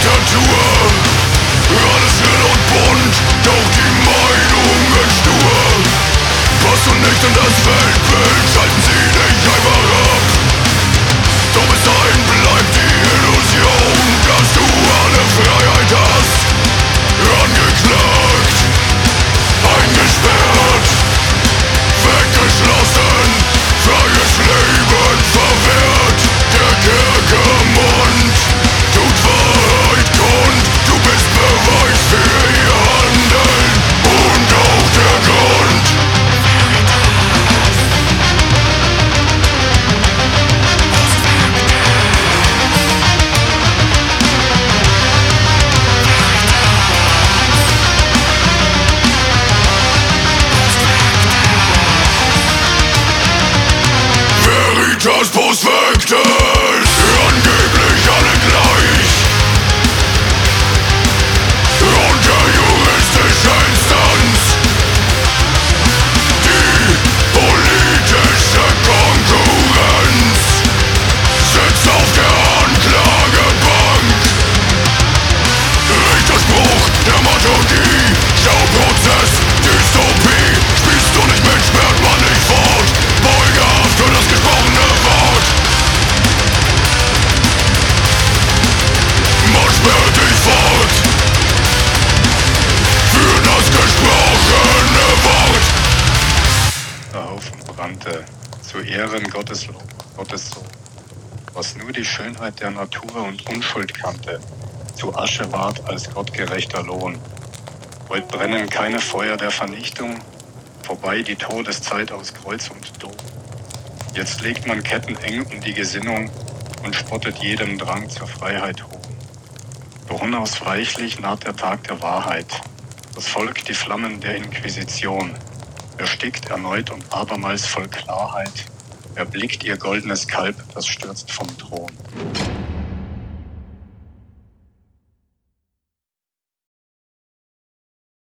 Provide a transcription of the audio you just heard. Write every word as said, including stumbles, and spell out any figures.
Diktatur. Alles schnell und bunt, doch die Meinungen stur. Passt du nicht in das Weltbild, schalten sie dich einfach ab. Doch bis dahin bleibt die Illusion, dass du alle Freiheit hast. Angeklagt, eingesperrt, weggeschlossen, freies Leben verwehrt. Der Kerkermund tut Wahrheit kund, du bist Beweis für ihr Handeln und auch der Grund. Veritas post factus, angeblich alle gleich. Unter juristischer Instanz. Die politische Konkurrenz sitzt auf der Anklagebank. Richterspruch, Dramaturgie, Schauprozess, Dystopie. Spielst du nicht mit, sperrt man dich fort. Beugehaft für das gesprochene Wort. Man sperrt dich fort für das gesprochene Wort. Der Haufen brannte, zu Ehren Gottes Lob, Gottes Sohn, was nur die Schönheit der Natur und Unschuld kannte, zu Asche ward als gottgerechter Lohn. Heut brennen keine Feuer der Vernichtung, vorbei die Todeszeit aus Kreuz und Tod. Jetzt legt man Ketten eng um die Gesinnung und spottet jedem Drang zur Freiheit hoch. Doch unausweichlich naht der Tag der Wahrheit. Das Volk die Flammen der Inquisition. Erstickt erneut und abermals voll Klarheit. Erblickt ihr goldenes Kalb, das stürzt vom Thron.